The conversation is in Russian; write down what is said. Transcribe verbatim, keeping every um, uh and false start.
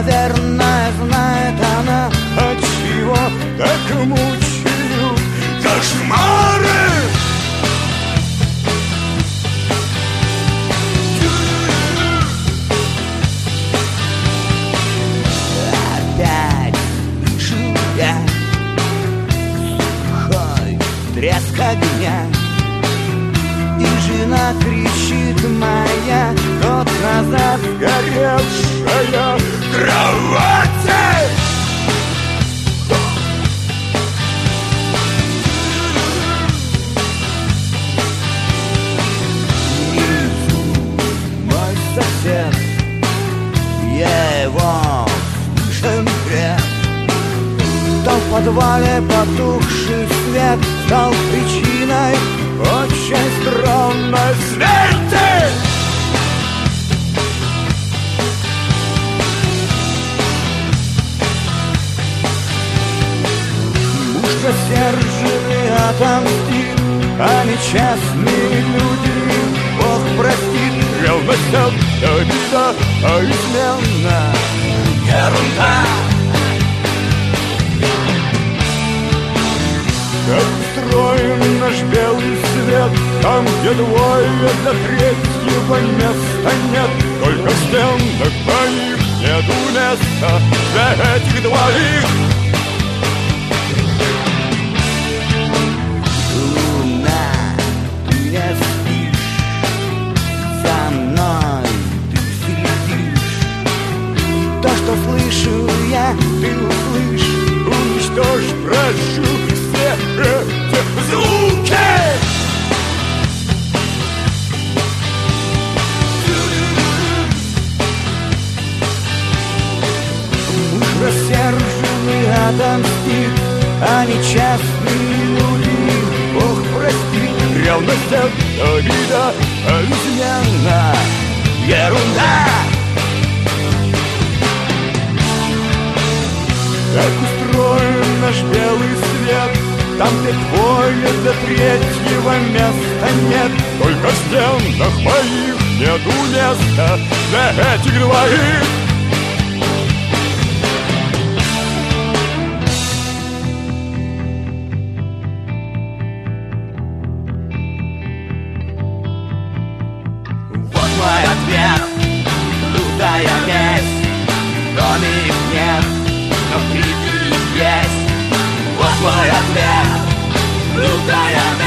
наверное, знает она, отчего так мучают кошмары. Опять слышу я сухой треск огня, и жена кричит моя: год назад сгоревшая кровать. Внизу мой сосед, я его слышен грех. Там в подвале потухший свет стал причиной очень странной смерти. Муж рассерженный отомстит, а нечестные люди Бог простит. Ревность — это беда, а измена — ерунда. Как устроен наш белый свет, там, где двое до третьего места нет. Только в стенах моих нету места для этих двоих. Луна, ты не спишь, за мной ты следишь. То, что слышу я, ты услышь, уничтожь, прошу, эти звуки. Муж рассерженный отомстит, а нечестные люди Бог простит. Ревность — это беда, а измена — ерунда. Как устроен наш белый свет, там, где двое до третьего места нет. Только в стенах моих нету места для этих двоих. Вот мой ответ, лютая месть. В доме их нет, но крики есть. Вот мой ответ, лютая месть.